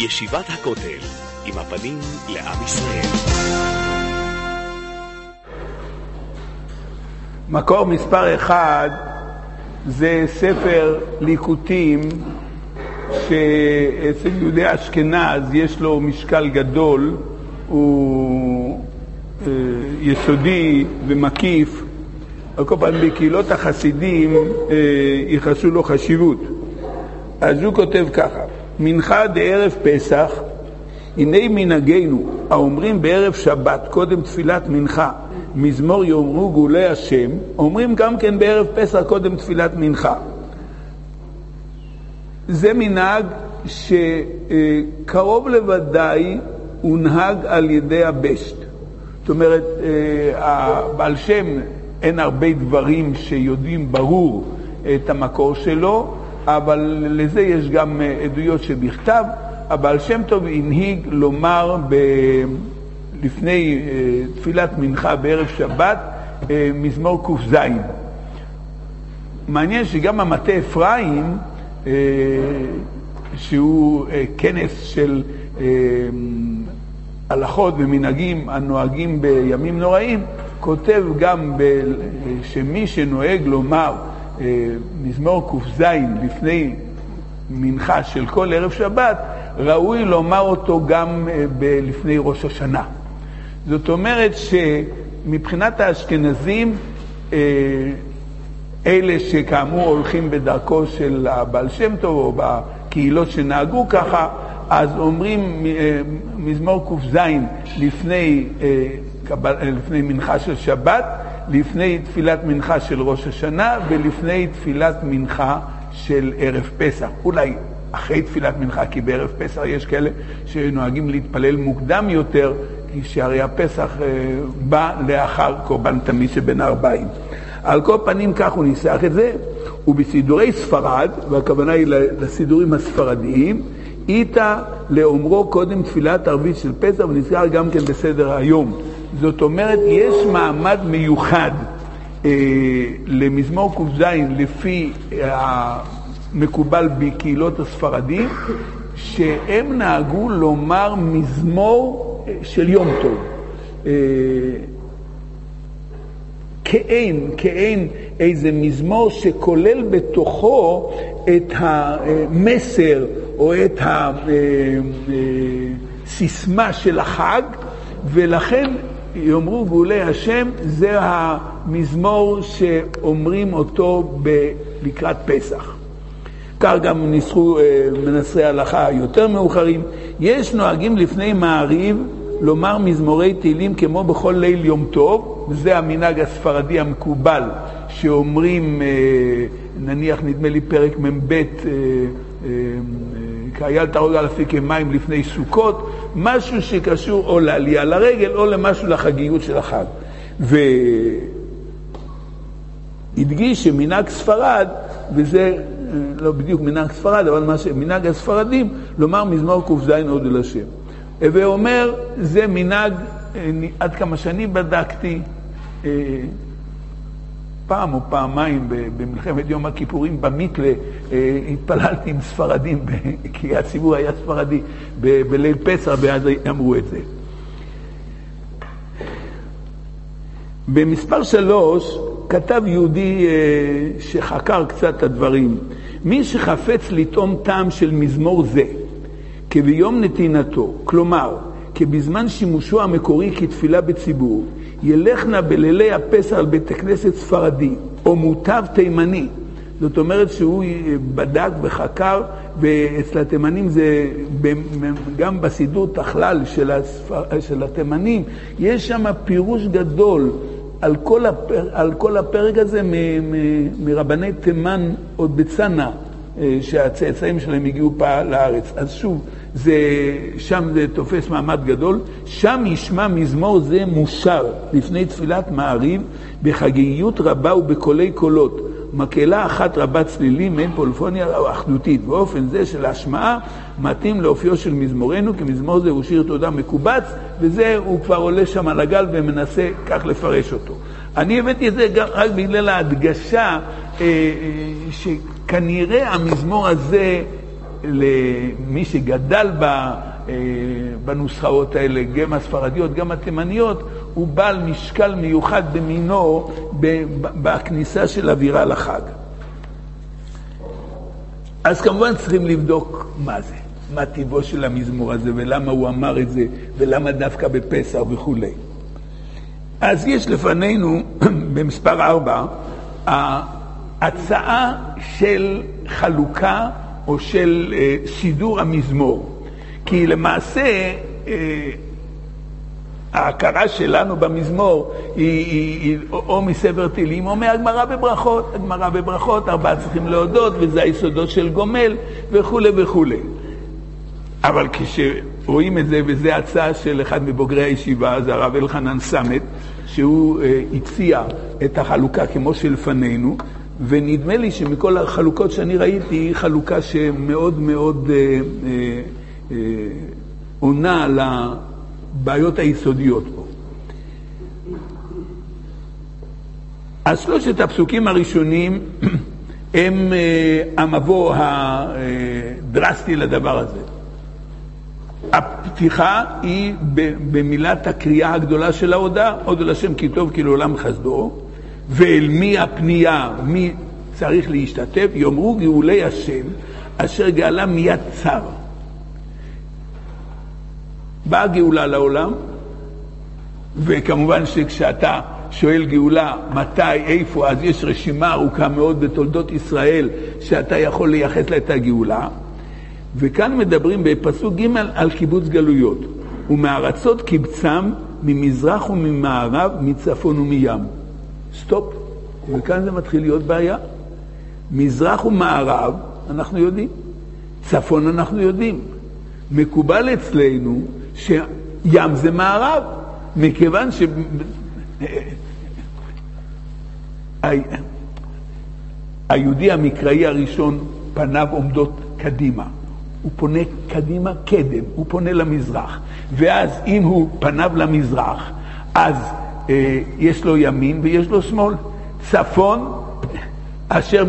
ישיבת הכותל, עם הפנים לעם ישראל. מקור מספר 1 זה ספר ליקוטים שאצל יהודי אשכנז יש לו משקל גדול, הוא יסודי ומקיף. על כל פעם בקהילות החסידים ייחסו לו חשיבות. אז הוא כותב ככה: מנחה דערב פסח, הנה מנהגנו האומרים בערב שבת קודם תפילת מנחה מזמור יאמרו גאולי השם, אומרים גם כן בערב פסח קודם תפילת מנחה. זה מנהג שקרוב לוודאי הונהג על ידי הבשט. זאת אומרת, הבעל שם אין הרבה דברים שיודעים ברור את המקור שלו, אבל לזה יש גם עדויות שבכתב. הבעל שם טוב הנהיג לומר לפני תפילת מנחה בערב שבת מזמור ק"ז. מעניין שגם המטה אפרים, שהוא כנס של הלכות ומנהגים הנוהגים בימים נוראים, כותב גם שמי שנוהג לומר מזמור ק"ז לפני מנחה של כל ערב שבת, ראוי לומר אותו גם לפני ראש השנה. זאת אומרת שמבחינת האשכנזים, אלה שכאמור הולכים בדרכו של הבעל שם טוב או בקהילות שנהגו ככה, אז אומרים מזמור ק"ז לפני מנחה של שבת, לפני תפילת מנחה של ראש השנה ולפני תפילת מנחה של ערב פסח. אולי אחרי תפילת מנחה, כי בערב פסח יש כאלה שנוהגים להתפלל מוקדם יותר, כי שהרי הפסח בא לאחר קורבן תמיד שבין 40. על כל פנים כך הוא ניסח את זה, ובסידורי ספרד, והכוונה היא לסידורים הספרדיים, איתה לאומרו קודם תפילת ערבית של פסח, ונזכר גם כן בסדר היום. זאת אומרת, יש מעמד מיוחד למזמור ק"ז לפי המקובל בקהילות הספרדים, שהם נהגו לומר מזמור של יום טוב. כאין איזה מזמור שכולל בתוכו את המסר או את הסיסמה של החג, ולכן יאמרו גאולי השם זה המזמור שאומרים אותו לקראת פסח. כך גם ניסחו מנסרי הלכה יותר מאוחרים. יש נוהגים לפני מעריב לומר מזמורי תהילים כמו בכל ליל יום טוב, וזה המנהג הספרדי המקובל, שאומרים נניח נדמה לי פרק מ"ב כאייל תרוג על אפיקי מים לפני סוכות, משהו שקשור או לעלייה לרגל או למשהו לחגיות של החג. והדגיש שמנהג ספרד, וזה לא בדיוק מנהג ספרד, אבל מנהג הספרדים, לומר מזמור ק"ז עוד אל השם. ואומר, זה מנהג, עד כמה שאני בדקתי, פעם או פעמיים במלחמת יום הכיפורים במיתלה, התפללתי עם ספרדים, כי הציבור היה ספרדי, בליל פסח, ואז אמרו את זה. במספר 3 כתב יהודי שחקר קצת את הדברים: מי שחפץ לטעום טעם של מזמור זה כביום נתינתו, כלומר כבזמן שימושו המקורי כתפילה בציבור, ילכנה בלילי הפסח על בית הכנסת ספרדי או מוטב תימני. זאת אומרת שהוא בדק וחקר, ואצל התימנים זה גם בסידור תכלל של התימנים יש שם פירוש גדול על כל הפרק הזה מרבני תימן עוד בצנע, שהצאצאים שלהם הגיעו פעם לארץ. אז שוב, שם זה תופס מעמד גדול. שם ישמע מזמור זה מושר לפני תפילת מעריב בחגיגיות רבה ובקולי קולות, מקהלה אחת רבת צלילים, אין פולפוניה או אחדותית. באופן זה של ההשמעה מתאים לאופיו של מזמורנו, כי מזמור זה הוא שיר תודה מקובץ, וזה הוא כבר עולה שם על הגל ומנסה כך לפרש אותו. אני הבאתי את זה רק בגלל ההדגשה שכנראה המזמור הזה למי שגדל בנוסחאות האלה, גם הספרדיות, גם התימניות, הוא בעל משקל מיוחד במינו בכניסה של אווירה לחג. אז כמובן צריכים לבדוק מה זה, מה טבעו של המזמור הזה, ולמה הוא אמר את זה, ולמה דווקא בפסח וכו'. אז יש לפנינו במספר 4, ההצעה של חלוקה או של סידור המזמור. כי למעשה ההכרה שלנו במזמור היא או מספר תהילים או מהגמרא בברכות. הגמרא בברכות, 4 צריכים להודות, וזה היסודות של גומל וכו' וכו'. אבל כשרואים את זה, וזה הצעה של אחד מבוגרי הישיבה, זה הרב אלחנן סמט, שהוא הציע את החלוקה כמו שלפנינו, ונדמה לי שמכל החלוקות שאני ראיתי, היא חלוקה שמאוד מאוד עונה לבעיות היסודיות פה. אז 3 הפסוקים הראשונים הם המבוא הדרסטי לדבר הזה. הפתיחה היא במילת הקריאה הגדולה של ההודעה, הודו לשם כי טוב כי לעולם חסדו, ואל מי הפנייה, מי צריך להשתתף, יאמרו גאולי השם אשר גאלה מיד צר. באה גאולה לעולם, וכמובן שכשאתה שואל גאולה מתי, איפה, אז יש רשימה ארוכה מאוד בתולדות ישראל שאתה יכול לייחס לה את הגאולה. וכאן מדברים בפסוק ג' על קיבוץ גלויות. ומארצות קיבצם ממזרח וממערב, מצפון ומים. סטופ. וכאן זה מתחיל להיות בעיה. מזרח ומערב אנחנו יודעים. צפון אנחנו יודעים. מקובל אצלנו שים זה מערב. מכיוון היהודי המקראי הראשון פניו עומדות קדימה. הוא פונה קדימה קדם, הוא פונה למזרח. ואז אם הוא פניו למזרח, אז יש לו ימין ויש לו שמאל. צפון, אשר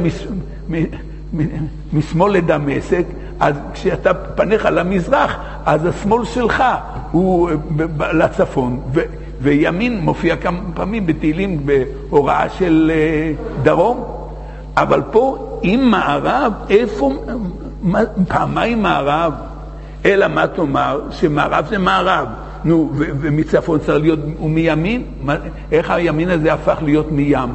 משמאל לדמשק, אז כשאתה פניך למזרח, אז השמאל שלך הוא לצפון. וימין מופיע כמה פעמים בתהילים בהוראה של דרום. אבל פה, עם מערב, איפה... פעמיים מערב, אלא מה תאמר? שמערב זה מערב. נו, ומצפון צריך להיות, ומימין? איך הימין הזה הפך להיות מים?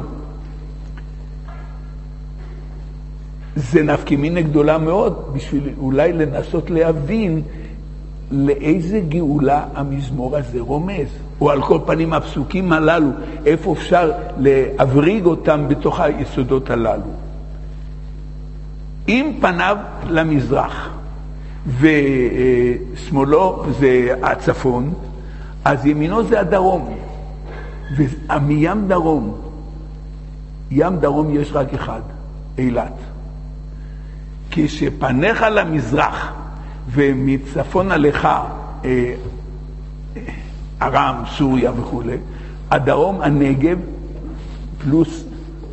זה נפקא-מינה גדולה מאוד, בשביל אולי לנסות להבין לאיזה גאולה המזמור הזה רומז. או על כל פנים הפסוקים הללו, איפה אפשר להבריג אותם בתוך היסודות הללו. אם פניו למזרח ושמאלו זה הצפון, אז ימינו זה הדרום. ומים דרום, ים דרום יש רק אחד, אילת. כשפניך למזרח ומצפון עליך ארם, סוריה וכו', הדרום הנגב פלוס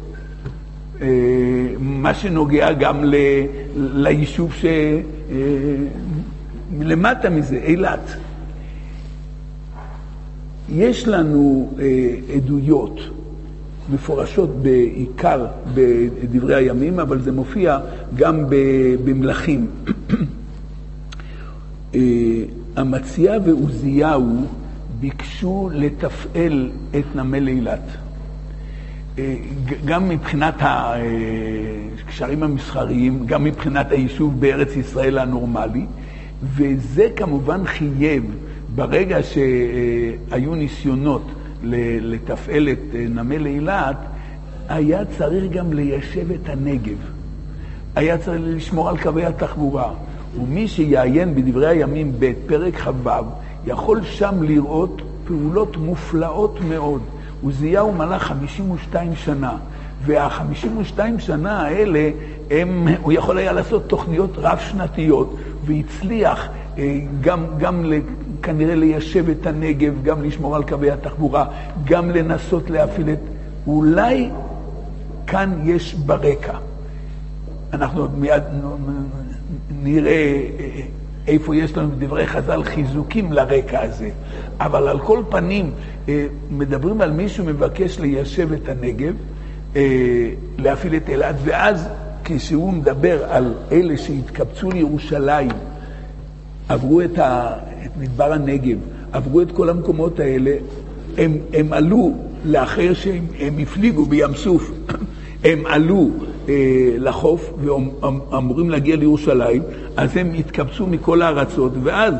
מה שנוגע גם ליישוב למטה מזה, אילת. יש לנו עדויות מפורשות בעיקר בדברי הימים, אבל זה מופיע גם במלכים. אמציה ועוזיהו ביקשו לתפעל את נמל אילת. גם מבחינת הקשרים המסחריים, גם מבחינת היישוב בארץ ישראל הנורמלי, וזה כמובן חייב, ברגע שהיו ניסיונות לתפעל את נמל אילת, היה צריך גם ליישב את הנגב. היה צריך לשמור על קווי התחבורה. ומי שיעיין בדברי הימים בפרק ח"ו, יכול שם לראות פעולות מופלאות מאוד. עוזיהו מלך 52 שנה, וה-52 שנה האלה, הוא יכול היה לעשות תוכניות רב-שנתיות, והצליח גם כנראה ליישב את הנגב, גם לשמור על קווי התחבורה, גם לנסות להפעיל את... אולי כאן יש ברקע. אנחנו מיד נראה איפה יש לנו בדברי חז"ל חיזוקים לרקע הזה. אבל על כל פנים, מדברים על מישהו מבקש ליישב את הנגב, להפעיל את אלעד, ואז כשהוא מדבר על אלה שהתקבצו לירושלים, עברו את מדבר הנגב, עברו את כל המקומות האלה, הם עלו לאחר שהם הפליגו בים סוף, הם עלו לחוף ואמורים להגיע לירושלים, אז הם התקבצו מכל הארצות, ואז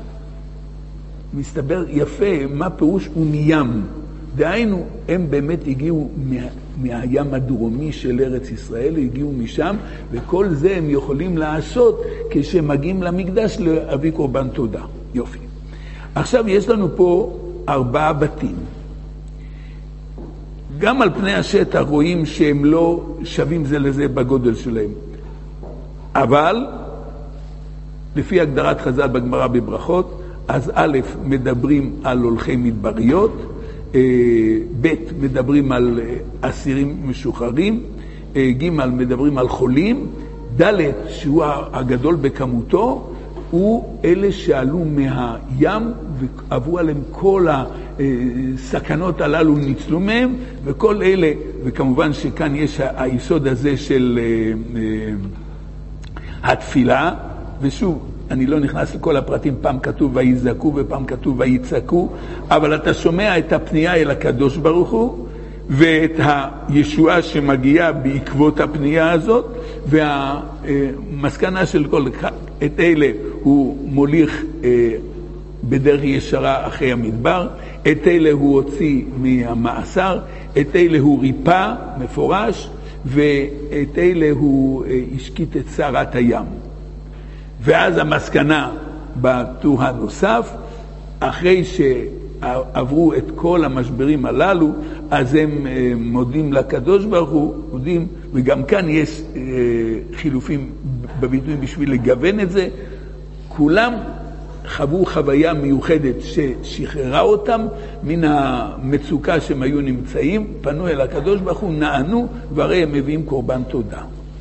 מסתבר יפה מה פירוש מים. דהיינו, הם באמת הגיעו מהים הדרומי של ארץ ישראל, הגיעו משם, וכל זה הם יכולים לעשות כשהם מגיעים למקדש להביא קורבן תודה. יופי. עכשיו יש לנו פה 4 בתים. גם על פני השטח רואים שהם לא שווים זה לזה בגודל שלהם. אבל, לפי הגדרת חז"ל בגמרא בברכות, אז א', מדברים על הולכי מדבריות, ב', מדברים על אסירים משוחררים, ג', מדברים על חולים, ד', שהוא הגדול בכמותו, הוא אלה שעלו מהים ועברו עליהם כל הסכנות הללו ניצלו מהם, וכל אלה, וכמובן שכאן יש היסוד הזה של התפילה, ושוב, אני לא נכנס לכל הפרטים, פעם כתוב ויזעקו ופעם כתוב ויצעקו, אבל אתה שומע את הפנייה אל הקדוש ברוך הוא, ואת הישועה שמגיעה בעקבות הפנייה הזאת, והמסקנה של כל את אלה הוא מוליך בדרך ישרה אחרי המדבר, את אלה הוא הוציא מהמאסר, את אלה הוא ריפא מפורש, ואת אלה הוא השקיט את סערת הים. ואז המסקנה בטור הנוסף, אחרי שעברו את כל המשברים הללו, אז הם מודים לקדוש ברוך הוא, מודים, וגם כאן יש חילופים בביטויים בשביל לגוון את זה. כולם חוו חוויה מיוחדת ששחררה אותם מן המצוקה שהם היו נמצאים, פנו אל הקדוש ברוך הוא, נענו, והרי הם מביאים קורבן תודה.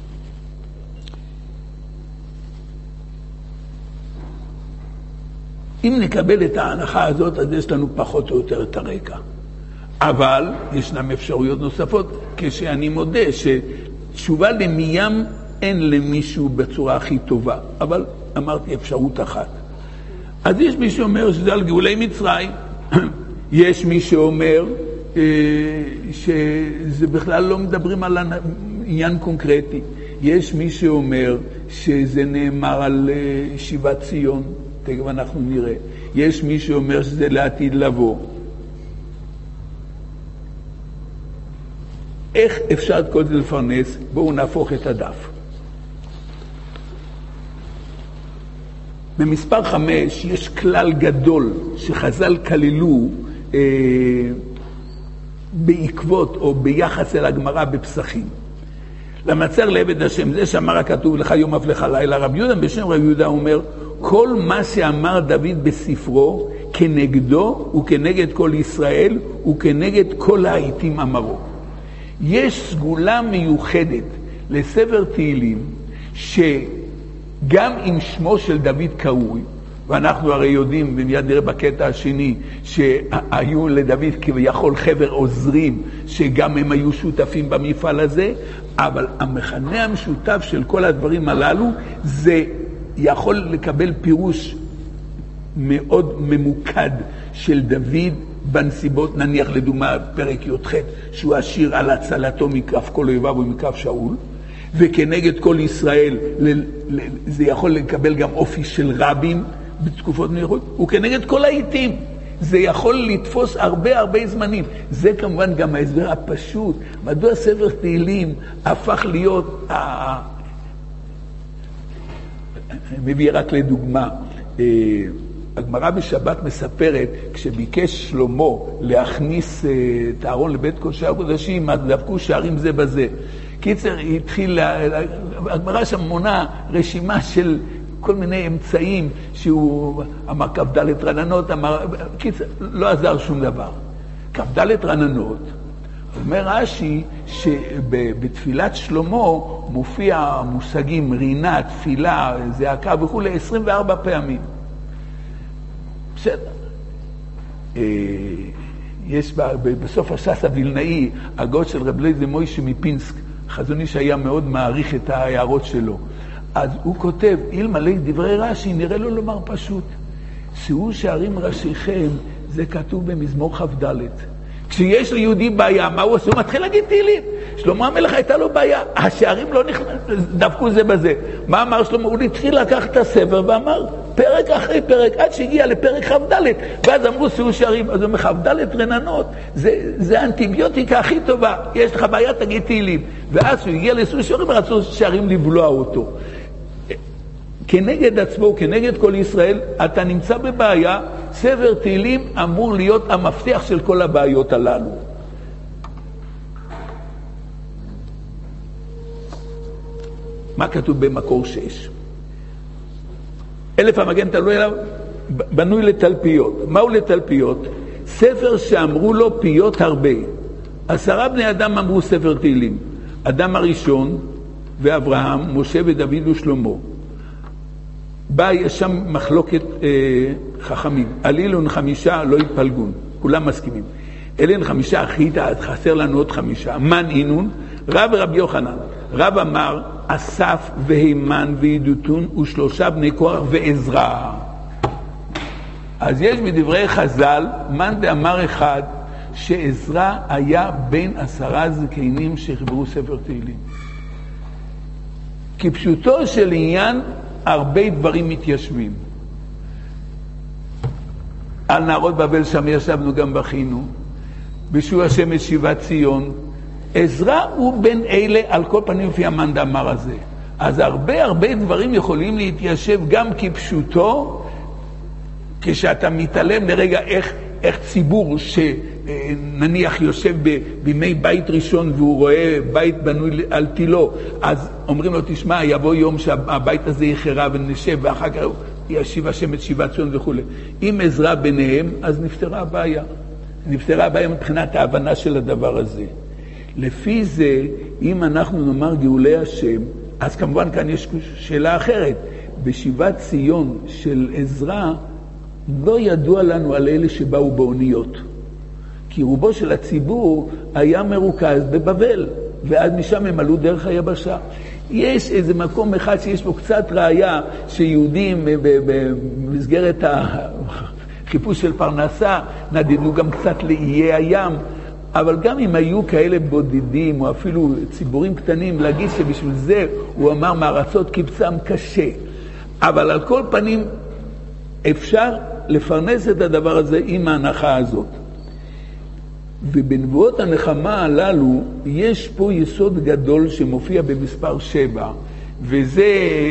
אם נקבל את ההנחה הזאת, אז יש לנו פחות או יותר את הרקע. אבל ישנם אפשרויות נוספות, כשאני מודה שתשובה למים אין למישהו בצורה הכי טובה. אבל אמרתי אפשרות אחת. אז יש מי שאומר שזה על גאולי מצרים. יש מי שאומר שזה בכלל לא מדברים על עניין קונקרטי. יש מי שאומר שזה נאמר על שיבת ציון. תכף אנחנו נראה. יש מי שאומר שזה לעתיד לבוא. איך אפשר את כל זה לפרנס? בואו נהפוך את הדף. במספר 5 יש כלל גדול שחז"ל כללו בעקבות או ביחס אל הגמרא בפסחים. למצר לעבד השם, זה שאמר הכתוב לך יום אף לך לילה. רב יהודה בשם רב יהודה אומר, כל מה שאמר דוד בספרו כנגדו וכנגד כל ישראל וכנגד כל העיתים אמרו. יש סגולה מיוחדת לספר תהילים שגם אם שמו של דוד קרוי, ואנחנו הרי יודעים, ומיד נראה בקטע השני, שהיו לדוד כביכול חבר עוזרים, שגם הם היו שותפים במפעל הזה, אבל המכנה המשותף של כל הדברים הללו, זה יכול לקבל פירוש מאוד ממוקד של דוד בנסיבות, נניח לדוגמה פרק י"ח, שהוא השיר על הצלתו מכף כל אויביו ומכף שאול, וכנגד כל ישראל זה יכול לקבל גם אופי של רבים בתקופות מיוחדות, וכנגד כל העיתים זה יכול לתפוס הרבה זמנים. זה כמובן גם ההסבר הפשוט, מדוע ספר תהילים הפך להיות, מביא רק לדוגמה, הגמרא בשבת מספרת, כשביקש שלמה להכניס את הארון לבית קודשי הקודשים, דפקו שערים זה בזה. קיצר, התחיל, הגמרא שם מונה רשימה של כל מיני אמצעים, שהוא אמר כ"ד רננות, קיצר, לא עזר שום דבר. כ"ד רננות, אומר רש"י שבתפילת שלמה מופיע המושגים רינה, תפילה, זעקה וכו' 24 פעמים. בסדר. יש בסוף הש"ס הווילנאי, הגות של רב לייזר מוישה מפינסק, חזון איש היה מאוד מעריך את ההערות שלו. אז הוא כותב, אלמלא דברי רש"י, נראה לו לומר פשוט, שאו שערים ראשיכם, זה כתוב במזמור כ"ד. כשיש ליהודי בעיה, מה הוא עושה? הוא מתחיל להגיד תהילים. שלמה המלך הייתה לו בעיה, השערים לא דפקו זה בזה. מה אמר שלמה? הוא התחיל לקחת את הספר ואמר, פרק אחרי פרק, עד שהגיע לפרק כ"ד, ואז אמרו שאו שערים, אז הוא אומר, כ"ד רננות, זה האנטיביוטיקה הכי טובה, יש לך בעיה, תגיד תהילים. ואז הוא הגיע לסאו שערים, רצו שערים לבלוע אותו. כנגד עצמו, כנגד כל ישראל, אתה נמצא בבעיה, ספר תהילים אמור להיות המפתח של כל הבעיות הללו. מה כתוב במקור 6? אלף המגן תלוי אליו, בנוי לתלפיות. מהו לתלפיות? ספר שאמרו לו פיות הרבה. 10 בני אדם אמרו ספר תהילים. אדם הראשון ואברהם, משה ודוד ושלמה. יש שם מחלוקת חכמים. אלילון 5 לא יתפלגון, כולם מסכימים. אלין 5 אחית, חסר לנו עוד 5. מן אינון, רב ורבי יוחנן. רב אמר, אסף והימן וידותון ו3 בני קורח ועזרא. אז יש בדברי חז"ל, מן דאמר אחד, שעזרא היה בין 10 זקנים שחיברו ספר תהילים. כפשוטו של עניין, הרבה דברים מתיישבים. על נהרות בבל שם ישבנו גם בכינו, בשוע השמש שיבת ציון. עזרא הוא בין אלה, על כל פנים לפי המן דאמר הזה. אז הרבה דברים יכולים להתיישב גם כפשוטו, כשאתה מתעלם לרגע איך ציבור שנניח יושב בימי בית ראשון והוא רואה בית בנוי על תילו, אז אומרים לו תשמע, יבוא יום שהבית הזה יחרב ונשב ואחר כך ישיב השם את שיבת ציון וכו'. אם עזרא ביניהם, אז נפתרה הבעיה. נפתרה הבעיה מבחינת ההבנה של הדבר הזה. לפי זה, אם אנחנו נאמר גאולי השם, אז כמובן כאן יש שאלה אחרת. בשיבת ציון של עזרא, לא ידוע לנו על אלה שבאו באוניות. כי רובו של הציבור היה מרוכז בבבל, ואז משם הם עלו דרך היבשה. יש איזה מקום אחד שיש בו קצת ראיה שיהודים במסגרת החיפוש של פרנסה נדדו גם קצת לאיי הים, אבל גם אם היו כאלה בודדים או אפילו ציבורים קטנים, להגיד שבשביל זה הוא אמר מארצות קבצם קשה. אבל על כל פנים אפשר לפרנס את הדבר הזה עם ההנחה הזאת. ובנבואות הנחמה הללו יש פה יסוד גדול שמופיע במספר 7, וזה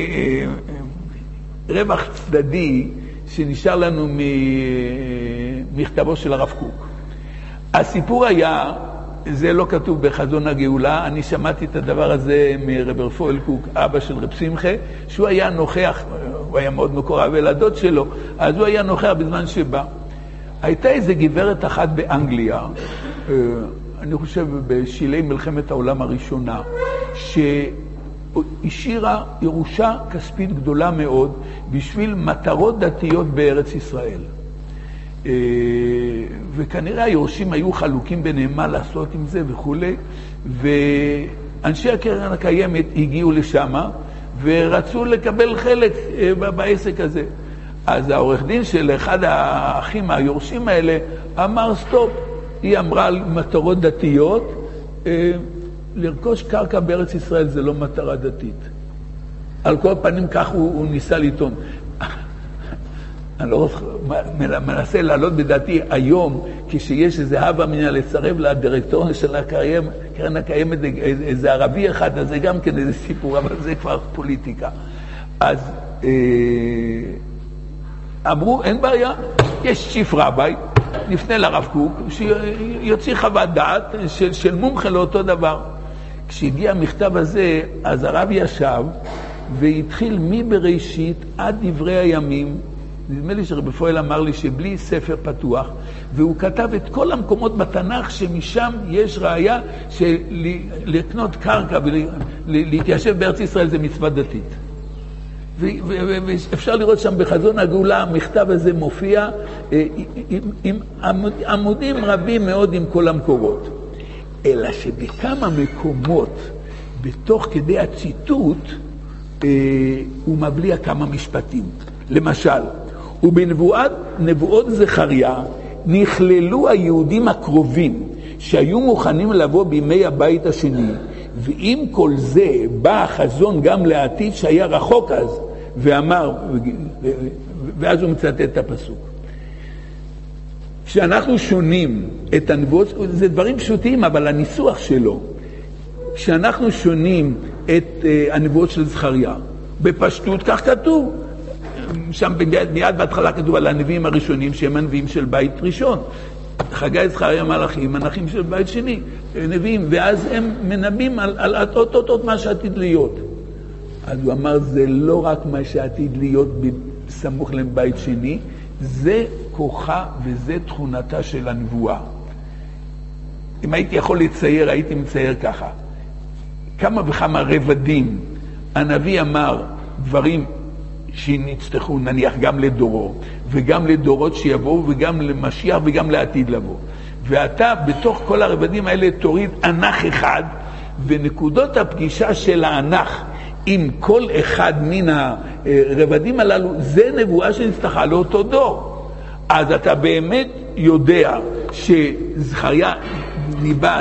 רווח צדדי שנשאר לנו ממכתבו של הרב קוק. הסיפור היה, זה לא כתוב בחזון הגאולה, אני שמעתי את הדבר הזה מרב רפואל קוק, אבא של רב שמחה, שהוא היה נוכח, הוא היה מאוד מקורב אל הדוד שלו, אז הוא היה נוכח בזמן שבא. הייתה איזו גברת אחת באנגליה, אני חושב בשלהי מלחמת העולם הראשונה, שהשאירה ירושה כספית גדולה מאוד בשביל מטרות דתיות בארץ ישראל. וכנראה היורשים היו חלוקים ביניהם מה לעשות עם זה וכו'. ואנשי הקרן הקיימת הגיעו לשם ורצו לקבל חלק בעסק הזה. אז העורך דין של אחד האחים היורשים האלה אמר סטופ. היא אמרה על מטרות דתיות, לרכוש קרקע בארץ ישראל זה לא מטרה דתית. על כל פנים כך הוא ניסה לטעון. אני לא מנסה לעלות בדעתי היום, כשיש איזה הווה מנה לצרב לדירקטוריון של הקרן הקיימת, איזה ערבי אחד, אז זה גם כן איזה סיפור, אבל זה כבר פוליטיקה. אז אמרו, אין בעיה, יש צ'יף רבי, נפנה לרב קוק, שיוציא חוות דעת של מומחה לאותו דבר. כשהגיע המכתב הזה, אז הרב ישב, והתחיל מבראשית עד דברי הימים, נדמה לי שרבי פועל אמר לי שבלי ספר פתוח, והוא כתב את כל המקומות בתנ"ך שמשם יש ראיה שלקנות קרקע ולהתיישב בארץ ישראל זה מצווה דתית. ואפשר לראות שם בחזון הגאולה, המכתב הזה מופיע עם עמודים רבים מאוד עם כל המקורות. אלא שבכמה מקומות, בתוך כדי הציטוט, הוא מבליע כמה משפטים. למשל, ובנבואות זכריה נכללו היהודים הקרובים שהיו מוכנים לבוא בימי הבית השני, ועם כל זה בא החזון גם לעתיד שהיה רחוק אז, ואמר, ואז הוא מצטט את הפסוק. כשאנחנו שונים את הנבואות, זה דברים פשוטים, אבל הניסוח שלו, כשאנחנו שונים את הנבואות של זכריה, בפשטות כך כתוב, שם מיד בהתחלה כתוב על הנביאים הראשונים שהם הנביאים של בית ראשון, חגי זכריה מלאכים, מלאכים של בית שני, נביאים, ואז הם מנבאים על אותות מה שעתיד להיות. אז הוא אמר, זה לא רק מה שעתיד להיות בסמוך לבית שני, זה כוחה וזה תכונתה של הנבואה. אם הייתי יכול לצייר, הייתי מצייר ככה. כמה וכמה רבדים, הנביא אמר דברים שנצטרכו נניח גם לדורו, וגם לדורות שיבואו, וגם למשיח, וגם לעתיד לבוא. ואתה בתוך כל הרבדים האלה תוריד ענך אחד, ונקודות הפגישה של הענך עם כל אחד מן הרבדים הללו, זה נבואה שנצטרכה לאותו דור. אז אתה באמת יודע שזכריה ניבא,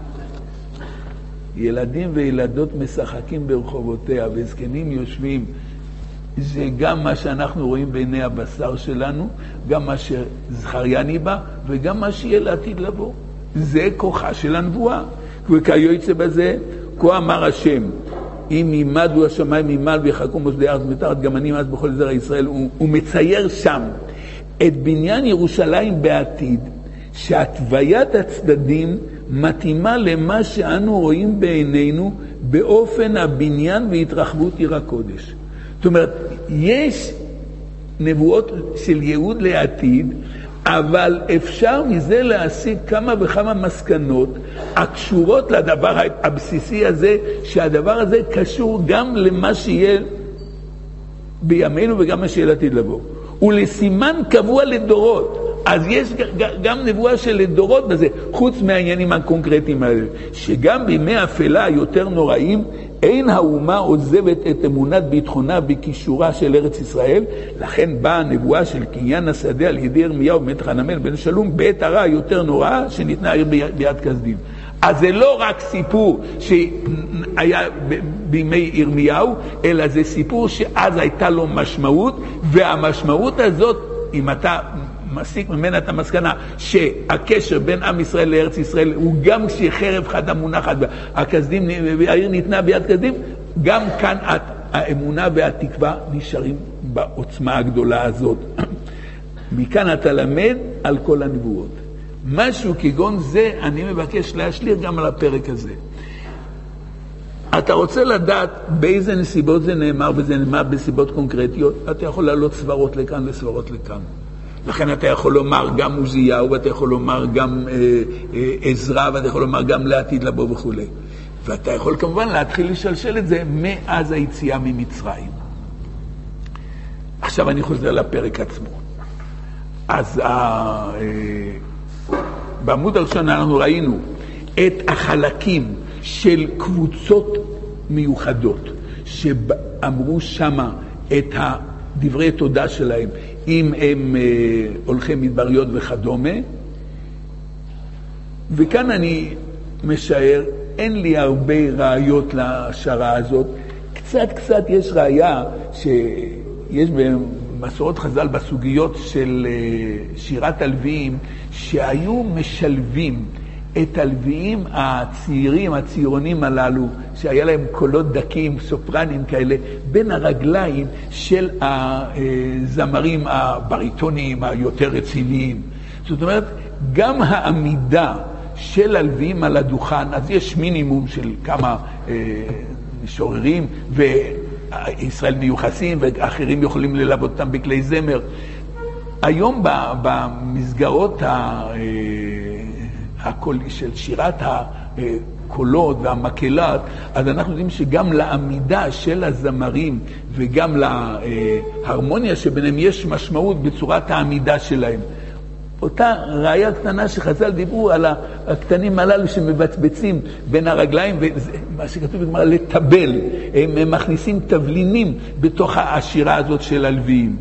ילדים וילדות משחקים ברחובותיה וזקנים יושבים, זה גם מה שאנחנו רואים בעיני הבשר שלנו, גם מה שזכריה ניבא וגם מה שיהיה לעתיד לבוא. זה כוחה של הנבואה. וכיוצא בזה, כה אמר השם, אם ימדו השמיים ממעל ויחכו מוסדי ארץ מתחת, גם אני אמד בכל זרע ישראל. הוא מצייר שם את בניין ירושלים בעתיד, שהתוויית הצדדים מתאימה למה שאנו רואים בעינינו באופן הבניין והתרחבות עיר הקודש. זאת אומרת, יש נבואות של ייעוד לעתיד, אבל אפשר מזה להשיג כמה וכמה מסקנות הקשורות לדבר הבסיסי הזה, שהדבר הזה קשור גם למה שיהיה בימינו וגם מה שיהיה לעתיד לבוא. ולסימן קבוע לדורות. אז יש גם נבואה של לדורות בזה, חוץ מהעניינים הקונקרטיים האלה, שגם בימי האפלה יותר נוראים, אין האומה עוזבת את אמונת ביטחונה בקישורה של ארץ ישראל, לכן באה הנבואה של קניין השדה על ידי ירמיהו בן חנמאל בן שלום, בעת הרע יותר נוראה שניתנה העיר ביד כסדים. אז זה לא רק סיפור שהיה בימי ירמיהו, אלא זה סיפור שאז הייתה לו משמעות, והמשמעות הזאת, אם אתה מסיק ממנה את המסקנה שהקשר בין עם ישראל לארץ ישראל הוא גם כשחרב חדה מונחת הכסדים, העיר ניתנה ביד כסדים, גם כאן האמונה והתקווה נשארים בעוצמה הגדולה הזאת. מכאן אתה למד על כל הנבואות. משהו כגון זה אני מבקש להשליך גם על הפרק הזה. אתה רוצה לדעת באיזה נסיבות זה נאמר, וזה נאמר בסיבות קונקרטיות, אתה יכול לעלות סברות לכאן וסברות לכאן. לכן אתה יכול לומר גם עוזיהו, ואתה יכול לומר גם עזרא, ואתה יכול לומר גם לעתיד לבוא וכו'. ואתה יכול כמובן להתחיל לשלשל את זה מאז היציאה ממצרים. עכשיו אני חוזר לפרק עצמו. אז בעמוד הראשון אנחנו ראינו את החלקים של קבוצות מיוחדות, שאמרו שמה את דברי תודה שלהם, אם הם הולכי מדבריות וכדומה. וכאן אני משער, אין לי הרבה ראיות לשערה הזאת. קצת יש ראיה שיש במסורות חז"ל בסוגיות של שירת הלוויים, שהיו משלבים את הלוויים הצעירים, הצירונים הללו, שהיה להם קולות דקים, סופרנים כאלה, בין הרגליים של הזמרים הבריטונים היותר רציניים. זאת אומרת, גם העמידה של הלוויים על הדוכן, אז יש מינימום של כמה משוררים, ישראל מיוחסים ואחרים יכולים ללוות אותם בכלי זמר. היום במסגרות של שירת הקולות והמקהלת, אז אנחנו יודעים שגם לעמידה של הזמרים וגם להרמוניה שביניהם יש משמעות בצורת העמידה שלהם. אותה ראיה קטנה שחז"ל דיברו על הקטנים הללו שמבצבצים בין הרגליים, ומה שכתוב בגמרא לטבל, הם מכניסים תבלינים בתוך השירה הזאת של הלוויים.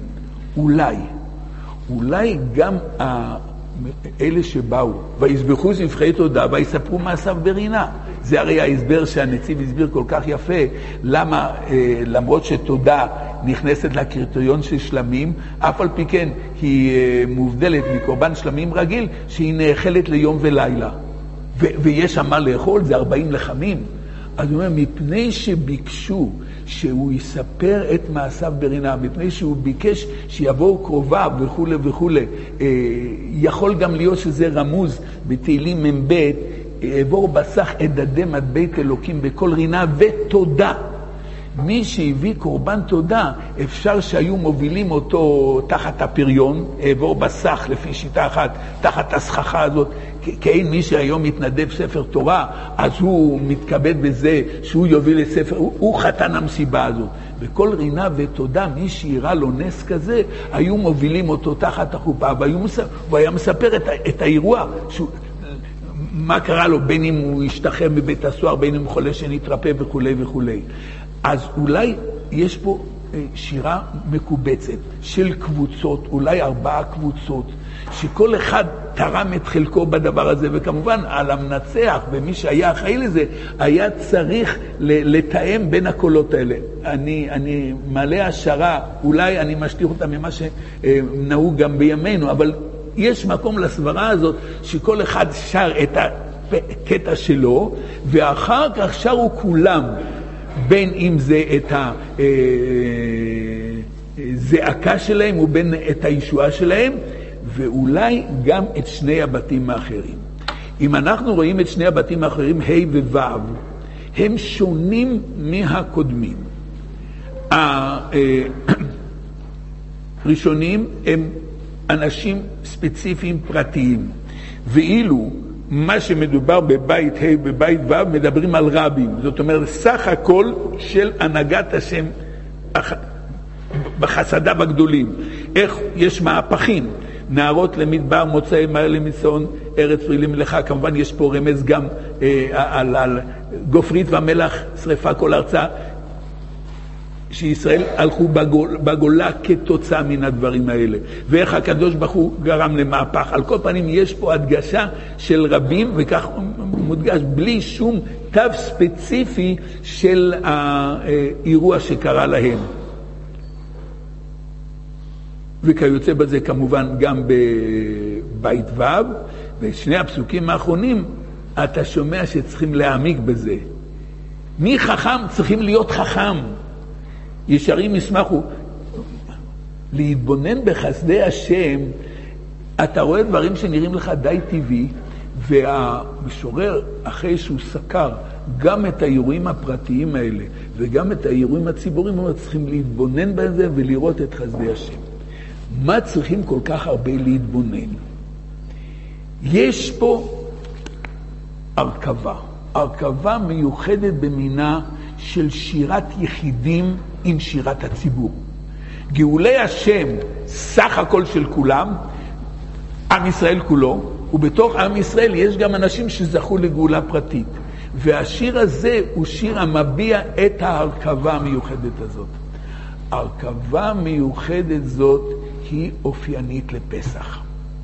אולי גם אלה שבאו ויזבחו זבחי תודה ויספרו מעשיו ברינה. זה הרי ההסבר שהנציב הסביר כל כך יפה, למה למרות שתודה נכנסת לקריטריון של שלמים, אף על פי כן היא מובדלת מקורבן שלמים רגיל, שהיא נאכלת ליום ולילה. ויש שם מה לאכול, זה 40 לחמים. אז הוא אומר, מפני שביקשו שהוא יספר את מעשיו ברינה, מפני שהוא ביקש שיבואו קרוביו וכו' וכו', יכול גם להיות שזה רמוז בתהילים מ"ב, עבור בסך אדדם עד בית אלוקים בכל רינה ותודה. מי שהביא קורבן תודה, אפשר שהיו מובילים אותו תחת הפריון, עבור בסך לפי שיטה אחת, תחת הסככה הזאת, כאין מי שהיום מתנדב ספר תורה, אז הוא מתכבד בזה שהוא יוביל לספר, הוא חתן המסיבה הזאת. בכל רינה ותודה, מי שיראה לו נס כזה, היו מובילים אותו תחת החופה, והוא היה מספר את האירוע, מה קרה לו, בין אם הוא השתחרר מבית הסוהר, בין אם הוא חולה שנתרפא וכו' וכו'. אז אולי יש פה שירה מקובצת של קבוצות, אולי 4 קבוצות, שכל אחד תרם את חלקו בדבר הזה, וכמובן על המנצח ומי שהיה אחראי לזה, היה צריך לתאם בין הקולות האלה. אני מלא השערה, אולי אני משליך אותה ממה שנהוג גם בימינו, אבל יש מקום לסברה הזאת שכל אחד שר את הקטע שלו, ואחר כך שרו כולם, בין אם זה את הזעקה שלהם ובין את הישועה שלהם, ואולי גם את שני הבתים האחרים. אם אנחנו רואים את שני הבתים האחרים, ה' וו', הם שונים מהקודמים. הראשונים הם אנשים ספציפיים פרטיים, ואילו מה שמדובר בבית ה' ובבית ו' מדברים על רבים, זאת אומרת סך הכל של הנהגת השם בחסדיו הגדולים. איך יש מהפכים, נערות למדבר, מוצאי מהר למצון, ארץ פרי למלאכה. כמובן יש פה רמז גם על גופרית והמלח, שריפה כל ארצה, שישראל הלכו בגולה כתוצאה מן הדברים האלה, ואיך הקדוש ברוך הוא גרם למהפך. על כל פנים יש פה הדגשה של רבים, וכך מודגש בלי שום תו ספציפי של האירוע שקרה להם. וכיוצא בזה כמובן גם בבית ו', ושני הפסוקים האחרונים אתה שומע שצריכים להעמיק בזה. מי חכם? צריכים להיות חכם. ישרים ישמחו. להתבונן בחסדי השם, אתה רואה דברים שנראים לך די טבעי, והמשורר אחרי שהוא סקר גם את האירועים הפרטיים האלה וגם את האירועים הציבוריים, הוא צריכים להתבונן בזה ולראות את חסדי השם. מה צריכים כל כך הרבה להתבונן? יש פה הרכבה מיוחדת במינה של שירת יחידים עם שירת הציבור. גאולי השם סך הכל של כולם, עם ישראל כולו, ובתוך עם ישראל יש גם אנשים שזכו לגאולה פרטית. והשיר הזה הוא שיר המביע את ההרכבה המיוחדת הזאת. ההרכבה המיוחדת זאת היא אופיינית לפסח.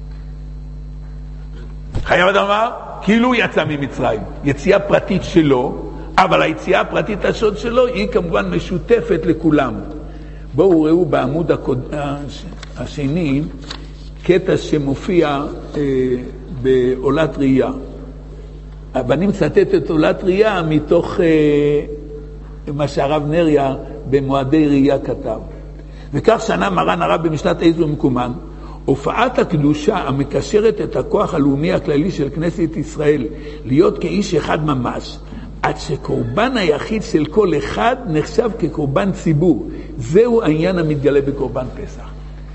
חייב אדם אמר, כאילו הוא יצא ממצרים, יציאה פרטית שלו, אבל היציאה הפרטית השוד שלו היא כמובן משותפת לכולם. בואו ראו בעמוד השני קטע שמופיע בעולת ראייה. ואני מצטט את עולת ראייה מתוך מה שהרב נריה במועדי ראייה כתב. וכך שנה מרן הרב במשנת איזו ומקומן, הופעת הקדושה המקשרת את הכוח הלאומי הכללי של כנסת ישראל להיות כאיש אחד ממש, עד שקורבן היחיד של כל אחד נחשב כקורבן ציבור. זהו העניין המתגלה בקורבן פסח.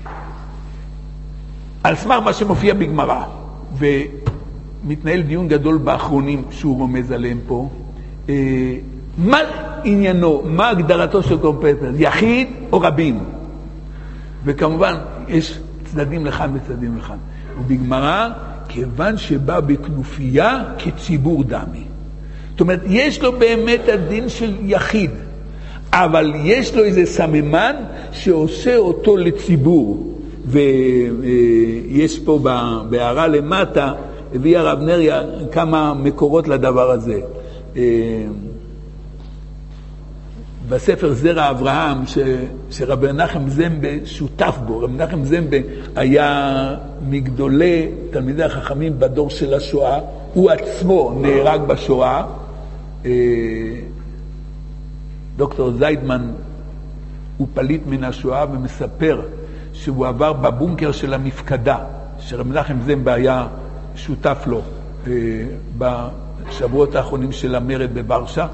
על סמך מה שמופיע בגמרא, ומתנהל דיון גדול באחרונים שהוא רומז עליהם פה, מה עניינו, מה הגדרתו של קורבן פסח, יחיד או רבים? וכמובן יש צדדים לכאן וצדדים לכאן. ובגמרא, כיוון שבא בכנופיה כציבור דמי. זאת אומרת, יש לו באמת הדין של יחיד, אבל יש לו איזה סממן שעושה אותו לציבור. ויש פה בהערה למטה, הביא הרב נריה כמה מקורות לדבר הזה. בספר זרע אברהם, שרבי מנחם זמבה שותף בו, רבי מנחם זמבה היה מגדולי תלמידי החכמים בדור של השואה, הוא עצמו נהרג בשואה. דוקטור זיידמן הוא פליט מן השואה ומספר שהוא עבר בבונקר של המפקדה, שרבי מנחם זמבה היה שותף לו בשבועות האחרונים של המרד בברשה,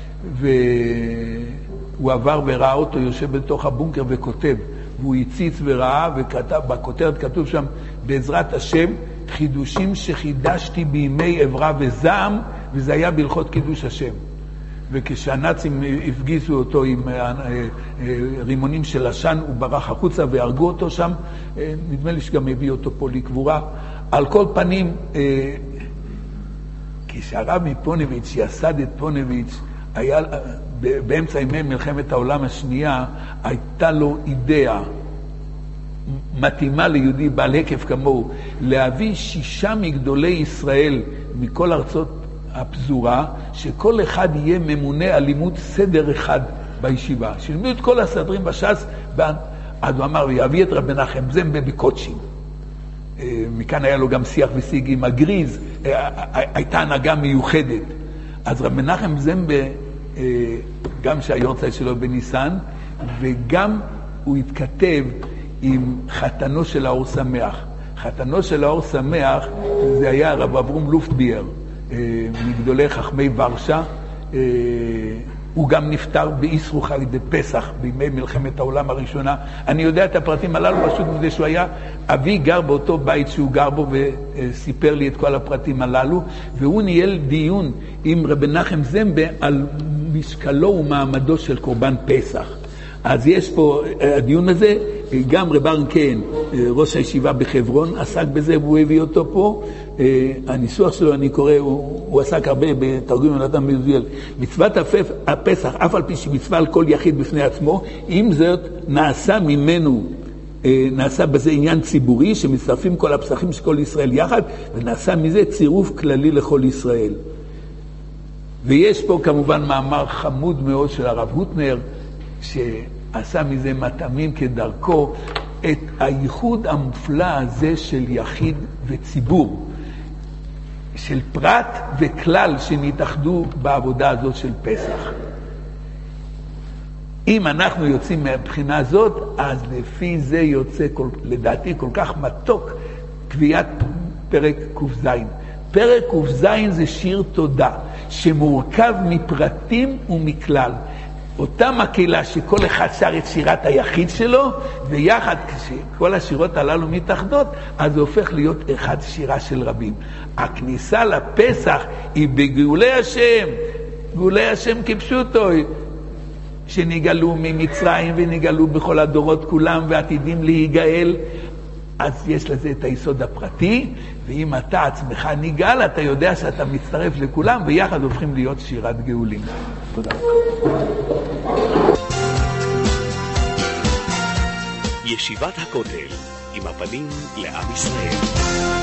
והוא עבר וראה אותו יושב בתוך הבונקר וכותב, והוא הציץ וראה וכתב, בכותרת כתוב שם, בעזרת השם, חידושים שחידשתי בימי עברה וזעם, וזה היה בהלכות קידוש השם. וכשהנאצים הפגיזו אותו עם רימונים של עשן, הוא ברח החוצה והרגו אותו שם, נדמה לי שגם הביא אותו פה לקבורה. על כל פנים, כשהרב מפונביץ' יסד את פונביץ', היה באמצע ימי מלחמת העולם השנייה, הייתה לו אידאה מתאימה ליהודי בעל היקף כמוהו, להביא 6 מגדולי ישראל מכל ארצות הפזורה, שכל אחד יהיה ממונה על לימוד סדר אחד בישיבה, שלימדו את כל הסדרים בש"ס. אז הוא אמר, ויביא את רבי מנחם זמבה בקודשים. מכאן היה לו גם שיח ושיג עם הגריז, הייתה הנהגה מיוחדת. אז רבי מנחם זמבה, גם שהיורצייט שלו בניסן, וגם הוא התכתב עם חתנו של האור שמח. חתנו של האור שמח זה היה רב אברום לופטבייר, מגדולי חכמי ורשה. הוא גם נפטר באסרו חג דפסח בימי מלחמת העולם הראשונה. אני יודע את הפרטים הללו פשוט מזה שהוא היה, אבי גר באותו בית שהוא גר בו וסיפר לי את כל הפרטים הללו, והוא ניהל דיון עם רבי מנחם זמבה על משקלו ומעמדו של קורבן פסח. אז יש פה הדיון הזה, גם רב ארנקן, ראש הישיבה בחברון, עסק בזה והוא הביא אותו פה. הניסוח שלו, אני קורא, הוא עסק הרבה בתרגום יונתן בן עוזיאל. מצוות הפסח, אף על פי שמצווה על כל יחיד בפני עצמו, עם זאת נעשה ממנו, נעשה בזה עניין ציבורי, שמצטרפים כל הפסחים של כל ישראל יחד, ונעשה מזה צירוף כללי לכל ישראל. ויש פה כמובן מאמר חמוד מאוד של הרב הוטנר, שעשה מזה מטעמים כדרכו, את הייחוד המופלא הזה של יחיד וציבור, של פרט וכלל שנתאחדו בעבודה הזאת של פסח. אם אנחנו יוצאים מהבחינה הזאת, אז לפי זה יוצא לדעתי כל כך מתוק קביעת פרק ק"ז. פרק ק"ז זה שיר תודה שמורכב מפרטים ומכלל. אותה מקהלה שכל אחד שר את שירת היחיד שלו, ויחד כשכל השירות הללו מתאחדות, אז זה הופך להיות אחד שירה של רבים. הכניסה לפסח היא בגאולי השם, גאולי השם כפשוטו, שנגאלו ממצרים ונגאלו בכל הדורות כולם ועתידים להיגאל. אז יש לזה את היסוד הפרטי, ואם אתה עצמך נגאל, אתה יודע שאתה מצטרף לכולם, ויחד הופכים להיות שירת גאולים. תודה. ישיבת הכותל, עם הפנים לעם ישראל.